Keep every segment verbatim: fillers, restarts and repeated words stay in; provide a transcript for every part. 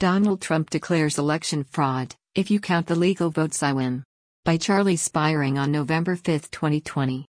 Donald Trump declares election fraud, "If you count the legal votes I win." By Charlie Spiring on November fifth, twenty twenty.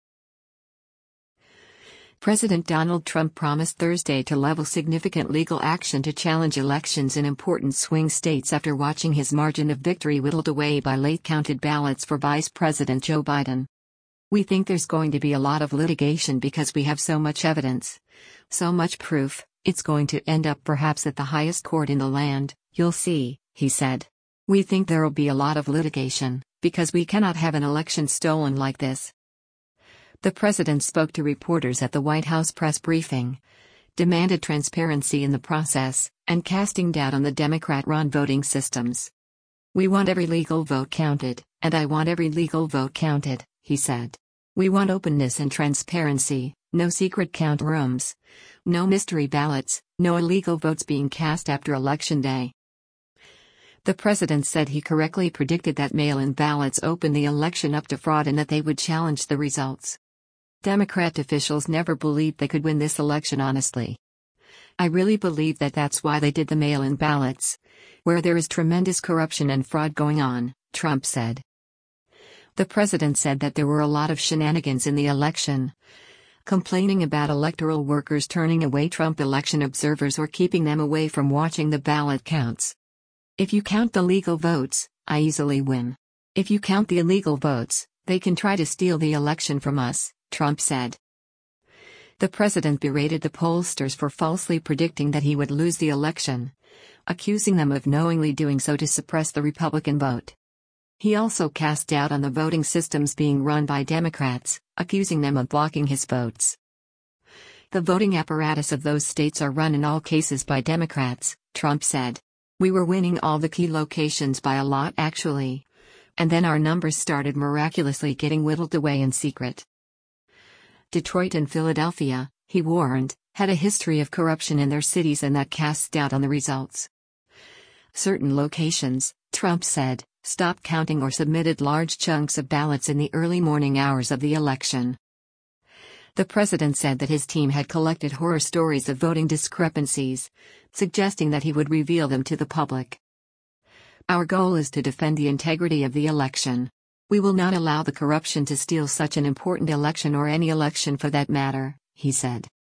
President Donald Trump promised Thursday to level significant legal action to challenge elections in important swing states after watching his margin of victory whittled away by late-counted ballots for Vice President Joe Biden. "We think there's going to be a lot of litigation because we have so much evidence. So much proof, it's going to end up perhaps at the highest court in the land, you'll see," he said. "We think there'll be a lot of litigation, because we cannot have an election stolen like this." The president spoke to reporters at the White House press briefing, demanded transparency in the process, and casting doubt on the Democrat-run voting systems. "We want every legal vote counted, and I want every legal vote counted," he said. "We want openness and transparency, no secret count rooms, no mystery ballots, no illegal votes being cast after Election Day." The president said he correctly predicted that mail-in ballots opened the election up to fraud and that they would challenge the results. Democrat officials never believed they could win this election honestly. "I really believe that that's why they did the mail-in ballots, where there is tremendous corruption and fraud going on," Trump said. The president said that there were a lot of shenanigans in the election, complaining about electoral workers turning away Trump election observers or keeping them away from watching the ballot counts. "If you count the legal votes, I easily win. If you count the illegal votes, they can try to steal the election from us," Trump said. The president berated the pollsters for falsely predicting that he would lose the election, accusing them of knowingly doing so to suppress the Republican vote. He also cast doubt on the voting systems being run by Democrats, accusing them of blocking his votes. "The voting apparatus of those states are run in all cases by Democrats," Trump said. "We were winning all the key locations by a lot actually. And then our numbers started miraculously getting whittled away in secret." Detroit and Philadelphia, he warned, had a history of corruption in their cities and that casts doubt on the results. Certain locations, Trump said, stopped counting or submitted large chunks of ballots in the early morning hours of the election. The president said that his team had collected horror stories of voting discrepancies, suggesting that he would reveal them to the public. "Our goal is to defend the integrity of the election. We will not allow the corruption to steal such an important election or any election for that matter," he said.